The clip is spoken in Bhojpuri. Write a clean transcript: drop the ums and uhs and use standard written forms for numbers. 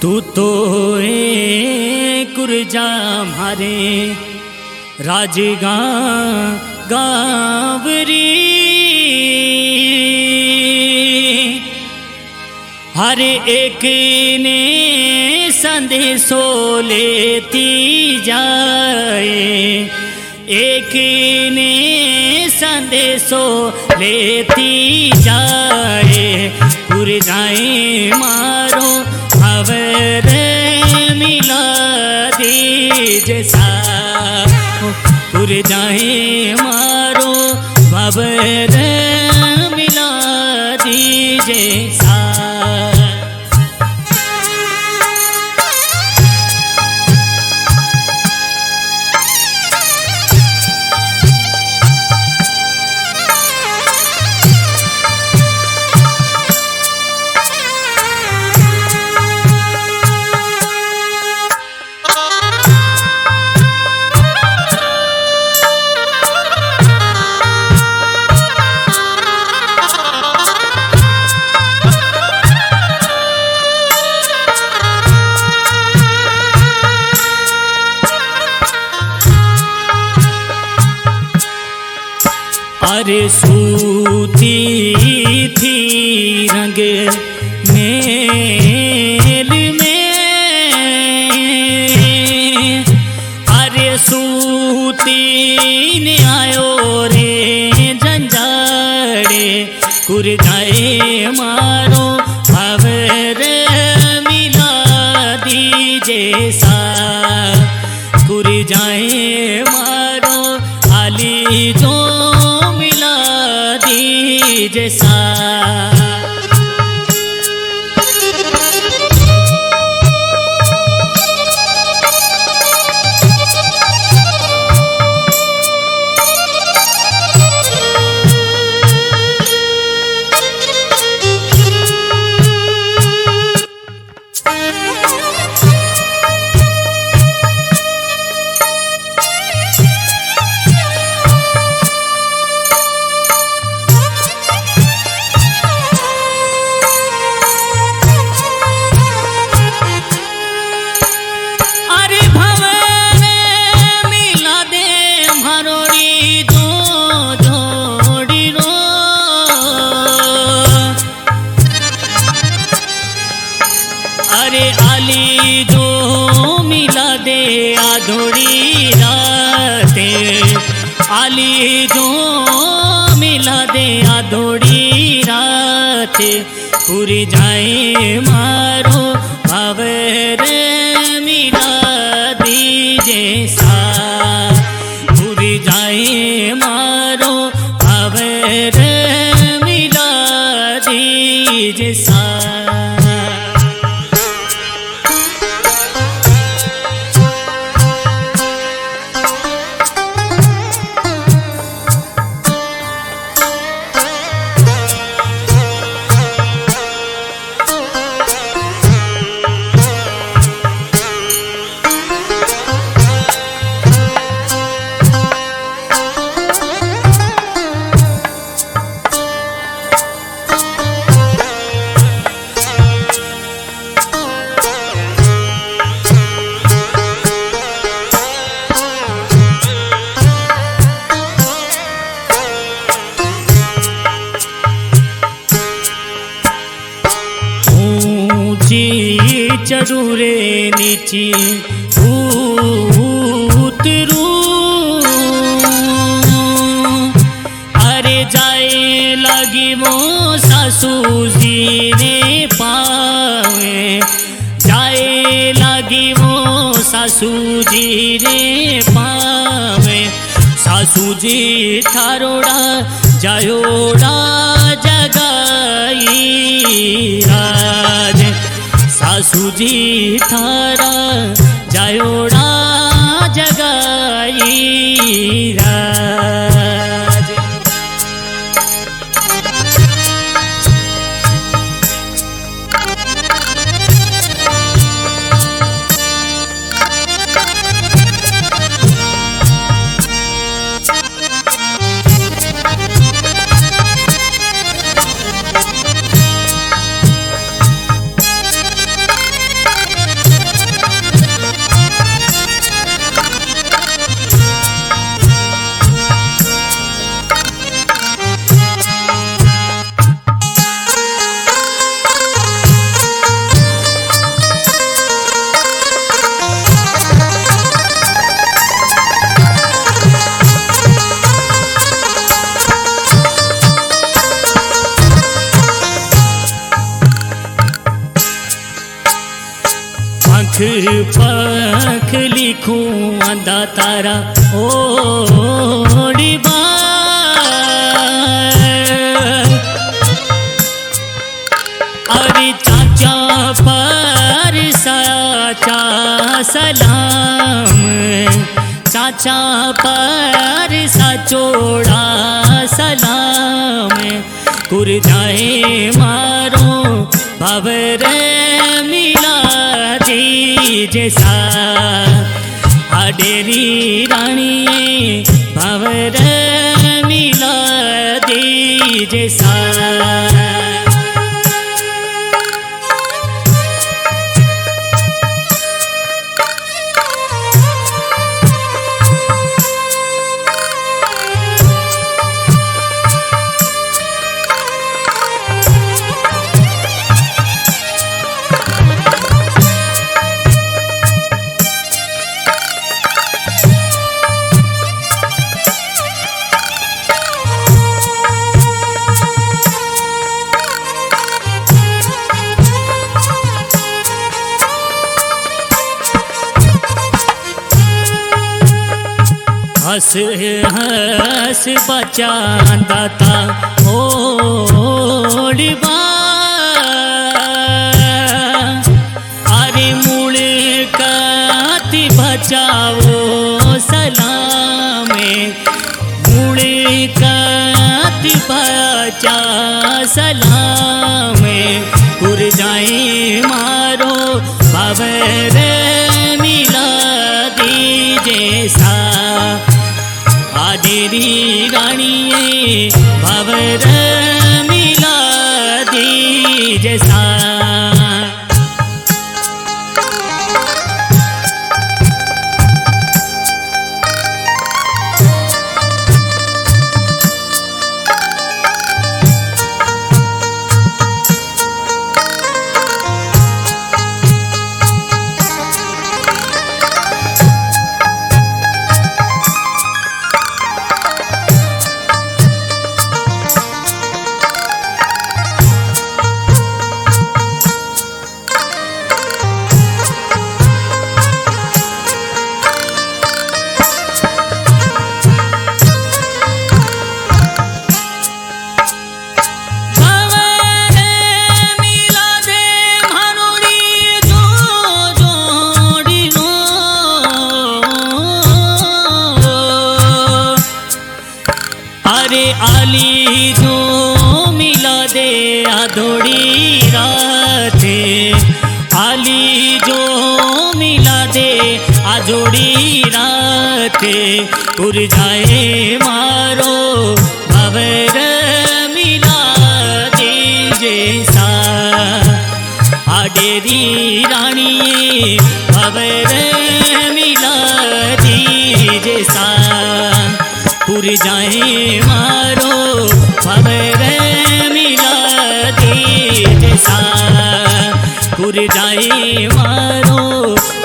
तू तो कुरजा मारे राजगा गावरी हर एक ने संदेशो लेती जाए, एक ने संदेशो लेती जाए। पुर जाए मारो खबर मिला दीजे सा, पुर जाए मारो खबर मिला दीजे सा। अरे सूती थी रंग मेल में, अरे सूती ने आयो रे जंजाड़े। कुर जाए मारो खबर मिला दीजे सा, कुर जाए मारो आली जो जैसा। अरे आली जो मिला दे आधोड़ी राते, आली जो मिला दे आधोड़ी राते। पूरी जाए मारो खबर मिला दीजे सा, पूरी जाए मारो खबर मिला दीजे सा। चढ़ू रे नीची उतरू, अरे जाए लगी वो सासू जी रे पावे, जाए लगी वो सासू जी रे पावे। सासू जी थारोड़ा जायोड़ा जगाई राज, सासू जी थारा जायोड़ा जगाई राज। आँख पख लिखूं आंदा तारा ओड़ी अरे चाचा पर साचा सलाम चाचा पर साचोड़ा सलाम कुर जाए मारो भवर मिला जी जैसा आडेरी रानी भवर मिला दी जैसा हस हस बचांदा था ओड़बा अरे मूल काती बचाओ सलामे मूल काती बचा सलामे उड़ जाए मारो बाबर मिला दीजे सा आडेरी रानिये भवर मिला दी जैसा आली जो मिला दे आधोड़ी राते आली जो मिला दे आजोड़ी राते उड़ जाए मारो भवर मिला दीजे सा आडेरी रानी भवर मिला दीजे सा पुर जाए मारो भवर मिला दे जैसा पुर जाए मारो